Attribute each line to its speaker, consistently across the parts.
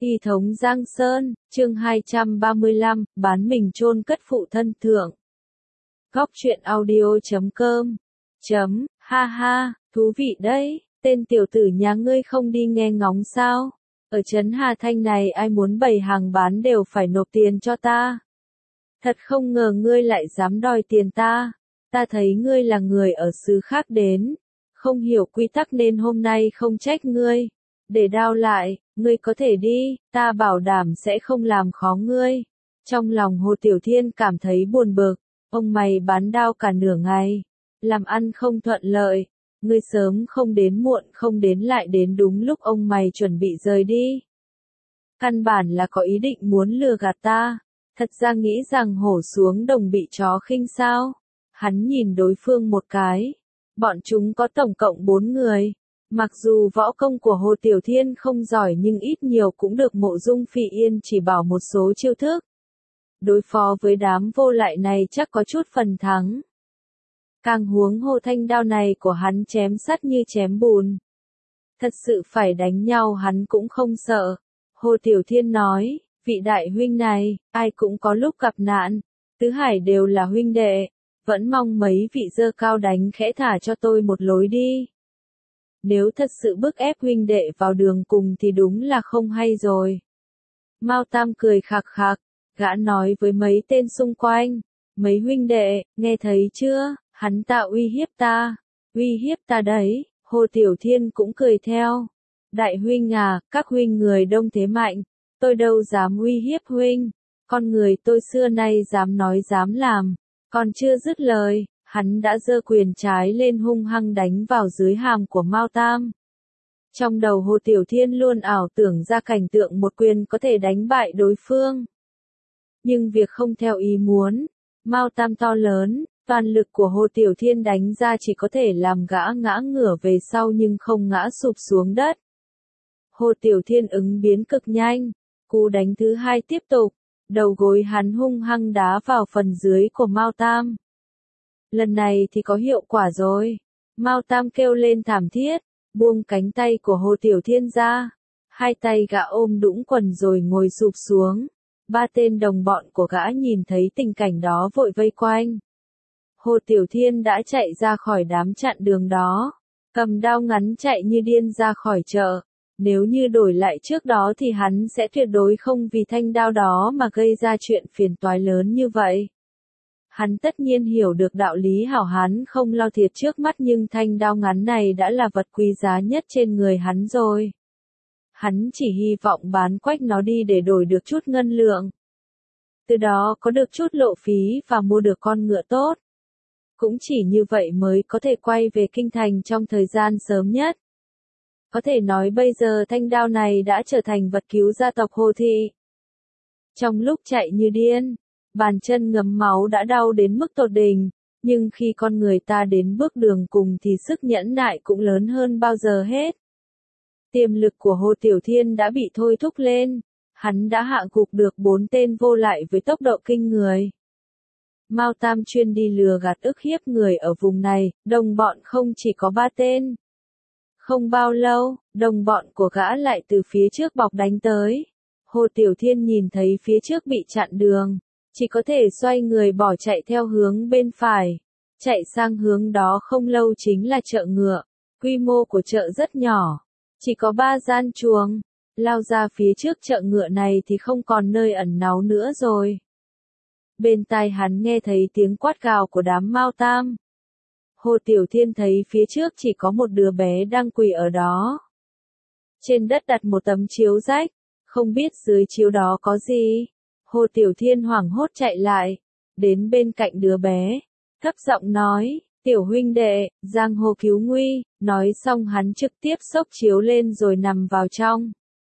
Speaker 1: Y thống Giang Sơn, chương 235, bán mình chôn cất phụ thân thượng. Góc truyện audio.com. Ha ha, thú vị đấy, tên tiểu tử nhà ngươi không đi nghe ngóng sao? Ở trấn Hà Thanh này ai muốn bày hàng bán đều phải nộp tiền cho ta. Thật không ngờ ngươi lại dám đòi tiền ta. Ta thấy ngươi là người ở xứ khác đến, không hiểu quy tắc nên hôm nay không trách ngươi. Để đao lại, ngươi có thể đi, ta bảo đảm sẽ không làm khó ngươi. Trong lòng Hồ Tiểu Thiên cảm thấy buồn bực, ông mày bán đao cả nửa ngày, làm ăn không thuận lợi, ngươi sớm không đến muộn không đến lại đến đúng lúc ông mày chuẩn bị rời đi. Căn bản là có ý định muốn lừa gạt ta, thật ra nghĩ rằng hổ xuống đồng bị chó khinh sao. Hắn nhìn đối phương một cái, bọn chúng có tổng cộng 4 người. Mặc dù võ công của Hồ Tiểu Thiên không giỏi nhưng ít nhiều cũng được Mộ Dung Phỉ Yên chỉ bảo một số chiêu thức. Đối phó với đám vô lại này chắc có chút phần thắng. Càng huống hồ thanh đao này của hắn chém sắt như chém bùn. Thật sự phải đánh nhau hắn cũng không sợ. Hồ Tiểu Thiên nói, vị đại huynh này, ai cũng có lúc gặp nạn, tứ hải đều là huynh đệ, vẫn mong mấy vị dơ cao đánh khẽ thả cho tôi một lối đi. Nếu thật sự bức ép huynh đệ vào đường cùng thì đúng là không hay rồi. Mao Tam cười khạc khạc, gã nói với mấy tên xung quanh, mấy huynh đệ, nghe thấy chưa, hắn ta uy hiếp ta đấy. Hồ Tiểu Thiên cũng cười theo. Đại huynh à, các huynh người đông thế mạnh, tôi đâu dám uy hiếp huynh, con người tôi xưa nay dám nói dám làm. Còn chưa dứt lời, hắn đã giơ quyền trái lên hung hăng đánh vào dưới hàm của Mao Tam. Trong đầu Hồ Tiểu Thiên luôn ảo tưởng ra cảnh tượng một quyền có thể đánh bại đối phương. Nhưng việc không theo ý muốn, Mao Tam to lớn, toàn lực của Hồ Tiểu Thiên đánh ra chỉ có thể làm gã ngã ngửa về sau nhưng không ngã sụp xuống đất. Hồ Tiểu Thiên ứng biến cực nhanh, cú đánh thứ hai tiếp tục, đầu gối hắn hung hăng đá vào phần dưới của Mao Tam. Lần này thì có hiệu quả rồi. Mao Tam kêu lên thảm thiết, buông cánh tay của Hồ Tiểu Thiên ra. Hai tay gã ôm đũng quần rồi ngồi sụp xuống. 3 tên đồng bọn của gã nhìn thấy tình cảnh đó vội vây quanh. Hồ Tiểu Thiên đã chạy ra khỏi đám chặn đường đó, cầm đao ngắn chạy như điên ra khỏi chợ. Nếu như đổi lại trước đó thì hắn sẽ tuyệt đối không vì thanh đao đó mà gây ra chuyện phiền toái lớn như vậy. Hắn tất nhiên hiểu được đạo lý hảo hán không lo thiệt trước mắt nhưng thanh đao ngắn này đã là vật quý giá nhất trên người hắn rồi. Hắn chỉ hy vọng bán quách nó đi để đổi được chút ngân lượng. Từ đó có được chút lộ phí và mua được con ngựa tốt. Cũng chỉ như vậy mới có thể quay về kinh thành trong thời gian sớm nhất. Có thể nói bây giờ thanh đao này đã trở thành vật cứu gia tộc Hồ Thị. Trong lúc chạy như điên, bàn chân ngấm máu đã đau đến mức tột đỉnh, nhưng khi con người ta đến bước đường cùng thì sức nhẫn nại cũng lớn hơn bao giờ hết. Tiềm lực của Hồ Tiểu Thiên đã bị thôi thúc lên, hắn đã hạ gục được 4 tên vô lại với tốc độ kinh người. Mao Tam chuyên đi lừa gạt ức hiếp người ở vùng này, đồng bọn không chỉ có 3 tên. Không bao lâu, đồng bọn của gã lại từ phía trước bọc đánh tới. Hồ Tiểu Thiên nhìn thấy phía trước bị chặn đường, chỉ có thể xoay người bỏ chạy theo hướng bên phải. Chạy sang hướng đó không lâu chính là chợ ngựa. Quy mô của chợ rất nhỏ, chỉ có 3 gian chuồng. Lao ra phía trước chợ ngựa này thì không còn nơi ẩn náu nữa rồi. Bên tai hắn nghe thấy tiếng quát gào của đám Mao Tam. Hồ Tiểu Thiên thấy phía trước chỉ có một đứa bé đang quỳ ở đó. Trên đất đặt một tấm chiếu rách, không biết dưới chiếu đó có gì. Hồ Tiểu Thiên hoảng hốt chạy lại, đến bên cạnh đứa bé, thấp giọng nói, tiểu huynh đệ, giang hồ cứu nguy, nói xong hắn trực tiếp xốc chiếu lên rồi nằm vào trong.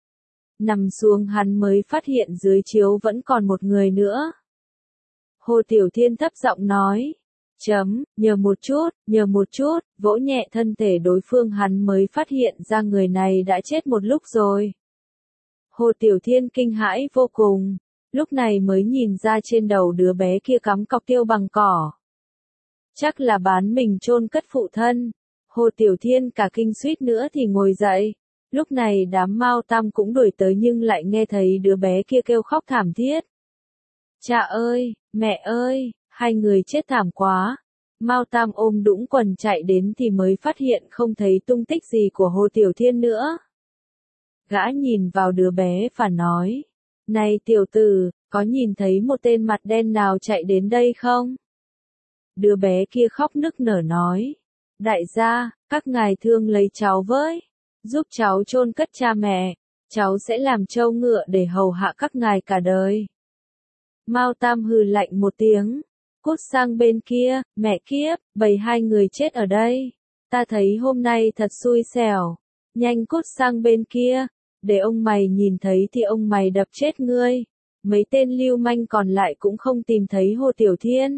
Speaker 1: Nằm xuống hắn mới phát hiện dưới chiếu vẫn còn một người nữa. Hồ Tiểu Thiên thấp giọng nói, nhờ một chút, vỗ nhẹ thân thể đối phương hắn mới phát hiện ra người này đã chết một lúc rồi. Hồ Tiểu Thiên kinh hãi vô cùng, lúc này mới nhìn ra trên đầu đứa bé kia cắm cọc tiêu bằng cỏ. Chắc là bán mình chôn cất phụ thân. Hồ Tiểu Thiên cả kinh suýt nữa thì ngồi dậy. Lúc này đám Mao Tam cũng đuổi tới nhưng lại nghe thấy đứa bé kia kêu khóc thảm thiết. Cha ơi, mẹ ơi, hai người chết thảm quá. Mao Tam ôm đũng quần chạy đến thì mới phát hiện không thấy tung tích gì của Hồ Tiểu Thiên nữa. Gã nhìn vào đứa bé và nói, này tiểu tử, có nhìn thấy một tên mặt đen nào chạy đến đây không? Đứa bé kia khóc nức nở nói, đại gia, các ngài thương lấy cháu với, giúp cháu chôn cất cha mẹ, cháu sẽ làm trâu ngựa để hầu hạ các ngài cả đời. Mao Tam hừ lạnh một tiếng, cút sang bên kia, mẹ kiếp, bầy hai người chết ở đây, ta thấy hôm nay thật xui xẻo, nhanh cút sang bên kia, để ông mày nhìn thấy thì ông mày đập chết ngươi. Mấy tên lưu manh còn lại cũng không tìm thấy Hồ Tiểu Thiên.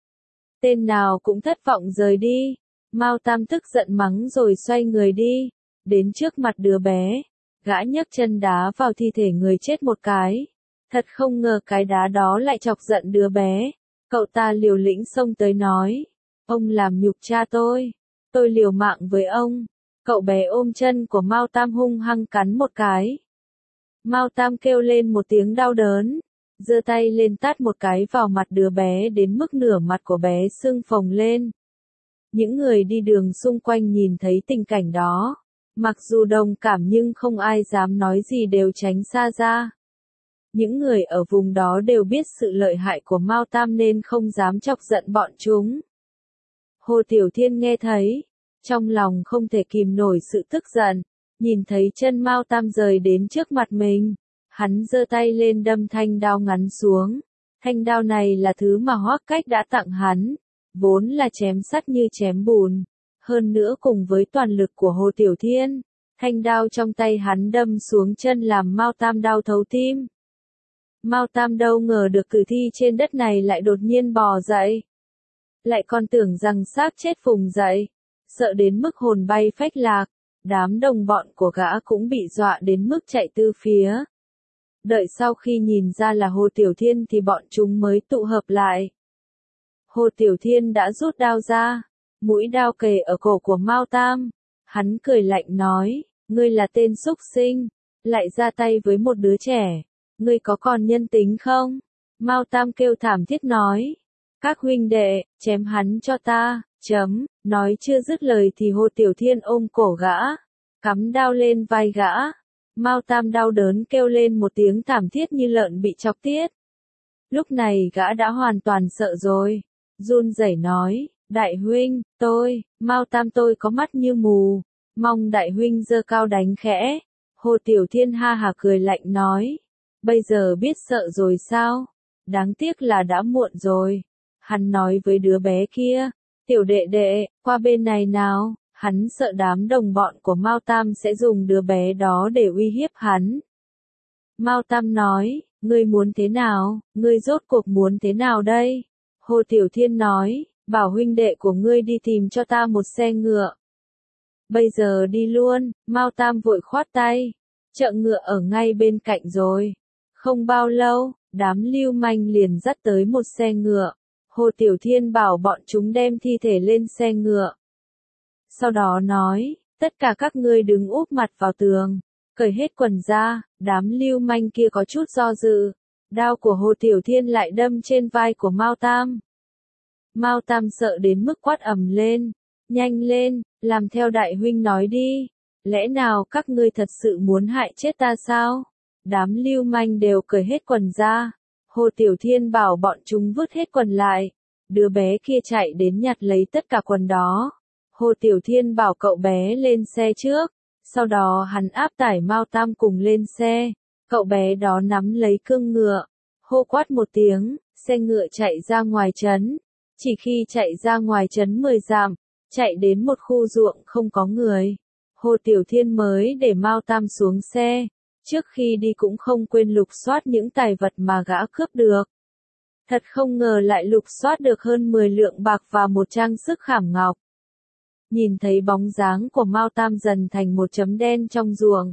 Speaker 1: Tên nào cũng thất vọng rời đi. Mao Tam tức giận mắng rồi xoay người đi, đến trước mặt đứa bé, gã nhấc chân đá vào thi thể người chết một cái. Thật không ngờ cái đá đó lại chọc giận đứa bé. Cậu ta liều lĩnh xông tới nói, ông làm nhục cha tôi liều mạng với ông. Cậu bé ôm chân của Mao Tam hung hăng cắn một cái. Mao Tam kêu lên một tiếng đau đớn, giơ tay lên tát một cái vào mặt đứa bé đến mức nửa mặt của bé sưng phồng lên. Những người đi đường xung quanh nhìn thấy tình cảnh đó, mặc dù đồng cảm nhưng không ai dám nói gì, đều tránh xa ra. Những người ở vùng đó đều biết sự lợi hại của Mao Tam nên không dám chọc giận bọn chúng. Hồ Tiểu Thiên nghe thấy, trong lòng không thể kìm nổi sự tức giận, nhìn thấy chân Mao Tam rời đến trước mặt mình, hắn giơ tay lên đâm thanh đao ngắn xuống. Thanh đao này là thứ mà Hoắc Cách đã tặng hắn, vốn là chém sắt như chém bùn, hơn nữa cùng với toàn lực của Hồ Tiểu Thiên, thanh đao trong tay hắn đâm xuống chân làm Mao Tam đau thấu tim. Mao Tam đâu ngờ được cử thi trên đất này lại đột nhiên bò dậy, lại còn tưởng rằng xác chết phùng dậy, sợ đến mức hồn bay phách lạc, đám đồng bọn của gã cũng bị dọa đến mức chạy tứ phía. Đợi sau khi nhìn ra là Hồ Tiểu Thiên thì bọn chúng mới tụ hợp lại. Hồ Tiểu Thiên đã rút đao ra, mũi đao kề ở cổ của Mao Tam. Hắn cười lạnh nói, ngươi là tên xúc sinh, lại ra tay với một đứa trẻ, ngươi có còn nhân tính không? Mao Tam kêu thảm thiết nói, các huynh đệ, chém hắn cho ta, nói chưa dứt lời thì Hồ Tiểu Thiên ôm cổ gã, cắm đao lên vai gã. Mao Tam đau đớn kêu lên một tiếng thảm thiết như lợn bị chọc tiết. Lúc này gã đã hoàn toàn sợ rồi, run rẩy nói, đại huynh, Mao Tam tôi có mắt như mù, mong đại huynh giơ cao đánh khẽ. Hồ Tiểu Thiên ha hả cười lạnh nói, bây giờ biết sợ rồi sao? Đáng tiếc là đã muộn rồi. Hắn nói với đứa bé kia, tiểu đệ đệ, qua bên này nào. Hắn sợ đám đồng bọn của Mao Tam sẽ dùng đứa bé đó để uy hiếp hắn. Mao Tam nói, ngươi muốn thế nào, ngươi rốt cuộc muốn thế nào đây? Hồ Tiểu Thiên nói, bảo huynh đệ của ngươi đi tìm cho ta một xe ngựa. Bây giờ đi luôn. Mao Tam vội khoát tay, chợ ngựa ở ngay bên cạnh rồi. Không bao lâu, đám lưu manh liền dắt tới một xe ngựa. Hồ Tiểu Thiên bảo bọn chúng đem thi thể lên xe ngựa. Sau đó nói, tất cả các ngươi đứng úp mặt vào tường, cởi hết quần ra. Đám lưu manh kia có chút do dự, đao của Hồ Tiểu Thiên lại đâm trên vai của Mao Tam. Mao Tam sợ đến mức quát ầm lên, nhanh lên, làm theo đại huynh nói đi, lẽ nào các ngươi thật sự muốn hại chết ta sao? Đám lưu manh đều cởi hết quần ra. Hồ Tiểu Thiên bảo bọn chúng vứt hết quần lại, đứa bé kia chạy đến nhặt lấy tất cả quần đó. Hồ Tiểu Thiên bảo cậu bé lên xe trước, sau đó hắn áp tải Mao Tam cùng lên xe, cậu bé đó nắm lấy cương ngựa, hô quát một tiếng, xe ngựa chạy ra ngoài trấn. Chỉ khi chạy ra ngoài trấn 10 dặm, chạy đến một khu ruộng không có người, Hồ Tiểu Thiên mới để Mao Tam xuống xe, trước khi đi cũng không quên lục soát những tài vật mà gã cướp được. Thật không ngờ lại lục soát được hơn 10 lượng bạc và một trang sức khảm ngọc. Nhìn thấy bóng dáng của Mao Tam dần thành một chấm đen trong ruộng.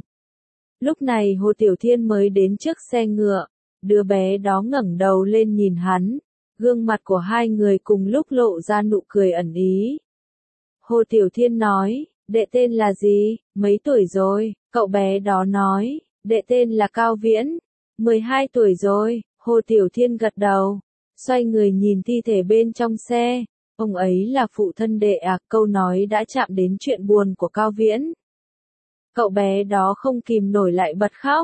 Speaker 1: Lúc này Hồ Tiểu Thiên mới đến trước xe ngựa, đứa bé đó ngẩng đầu lên nhìn hắn, gương mặt của hai người cùng lúc lộ ra nụ cười ẩn ý. Hồ Tiểu Thiên nói, đệ tên là gì, mấy tuổi rồi, cậu bé đó nói, đệ tên là Cao Viễn, 12 tuổi rồi, Hồ Tiểu Thiên gật đầu, xoay người nhìn thi thể bên trong xe, ông ấy là phụ thân đệ à, câu nói đã chạm đến chuyện buồn của Cao Viễn. Cậu bé đó không kìm nổi lại bật khóc,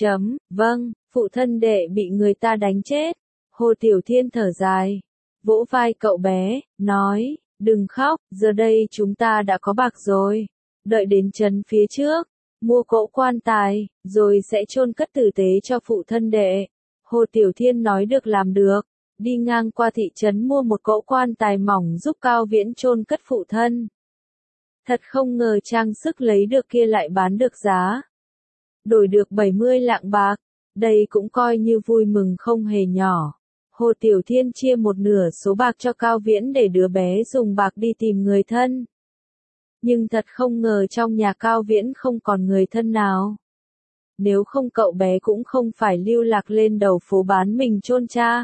Speaker 1: vâng, phụ thân đệ bị người ta đánh chết, Hồ Tiểu Thiên thở dài, vỗ vai cậu bé, nói, đừng khóc, giờ đây chúng ta đã có bạc rồi, đợi đến trấn phía trước, mua cỗ quan tài, rồi sẽ chôn cất tử tế cho phụ thân đệ. Hồ Tiểu Thiên nói được làm được, đi ngang qua thị trấn mua một cỗ quan tài mỏng giúp Cao Viễn chôn cất phụ thân. Thật không ngờ trang sức lấy được kia lại bán được giá. Đổi được 70 lạng bạc, đây cũng coi như vui mừng không hề nhỏ. Hồ Tiểu Thiên chia một nửa số bạc cho Cao Viễn để đứa bé dùng bạc đi tìm người thân. Nhưng thật không ngờ trong nhà Cao Viễn không còn người thân nào. Nếu không cậu bé cũng không phải lưu lạc lên đầu phố bán mình chôn cha.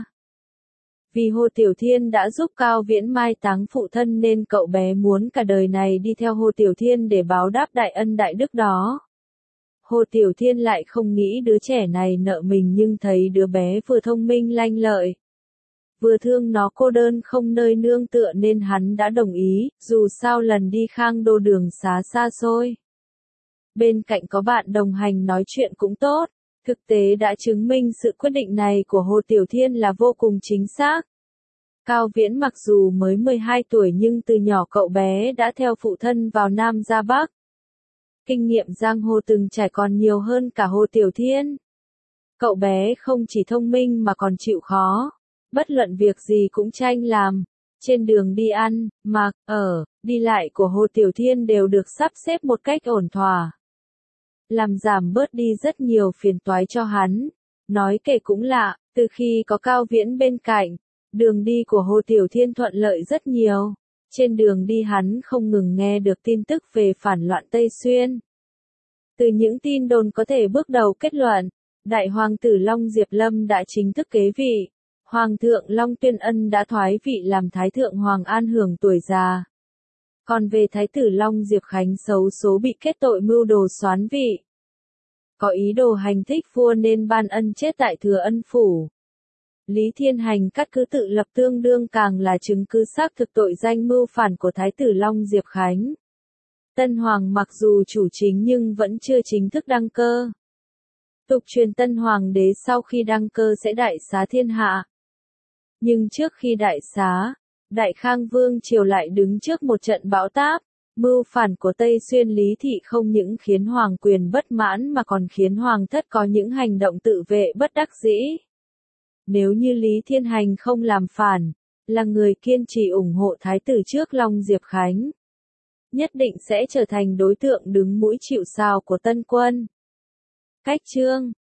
Speaker 1: Vì Hồ Tiểu Thiên đã giúp Cao Viễn mai táng phụ thân nên cậu bé muốn cả đời này đi theo Hồ Tiểu Thiên để báo đáp đại ân đại đức đó. Hồ Tiểu Thiên lại không nghĩ đứa trẻ này nợ mình nhưng thấy đứa bé vừa thông minh lanh lợi, vừa thương nó cô đơn không nơi nương tựa nên hắn đã đồng ý, dù sao lần đi Khang Đô đường xá xa xôi. Bên cạnh có bạn đồng hành nói chuyện cũng tốt, thực tế đã chứng minh sự quyết định này của Hồ Tiểu Thiên là vô cùng chính xác. Cao Viễn mặc dù mới 12 tuổi nhưng từ nhỏ cậu bé đã theo phụ thân vào Nam ra Bắc. Kinh nghiệm giang hồ từng trải còn nhiều hơn cả Hồ Tiểu Thiên. Cậu bé không chỉ thông minh mà còn chịu khó. Bất luận việc gì cũng tranh làm. Trên đường đi ăn, mặc, ở, đi lại của Hồ Tiểu Thiên đều được sắp xếp một cách ổn thỏa. Làm giảm bớt đi rất nhiều phiền toái cho hắn. Nói kể cũng lạ, từ khi có Cao Viễn bên cạnh, đường đi của Hồ Tiểu Thiên thuận lợi rất nhiều. Trên đường đi hắn không ngừng nghe được tin tức về phản loạn Tây Xuyên. Từ những tin đồn có thể bước đầu kết luận, Đại Hoàng tử Long Diệp Lâm đã chính thức kế vị. Hoàng thượng Long Tuyên Ân đã thoái vị làm Thái thượng Hoàng An hưởng tuổi già. Còn về Thái tử Long Diệp Khánh xấu số bị kết tội mưu đồ soán vị. Có ý đồ hành thích vua nên ban ân chết tại Thừa Ân Phủ. Lý Thiên Hành cắt cứ tự lập tương đương càng là chứng cứ xác thực tội danh mưu phản của Thái tử Long Diệp Khánh. Tân Hoàng mặc dù chủ chính nhưng vẫn chưa chính thức đăng cơ. Tục truyền Tân Hoàng đế sau khi đăng cơ sẽ đại xá thiên hạ. Nhưng trước khi đại xá, Đại Khang Vương triều lại đứng trước một trận bão táp. Mưu phản của Tây Xuyên Lý Thị không những khiến Hoàng quyền bất mãn mà còn khiến Hoàng thất có những hành động tự vệ bất đắc dĩ. Nếu như Lý Thiên Hành không làm phản, là người kiên trì ủng hộ Thái tử trước Long Diệp Khánh, nhất định sẽ trở thành đối tượng đứng mũi chịu sào của Tân Quân. Cách chương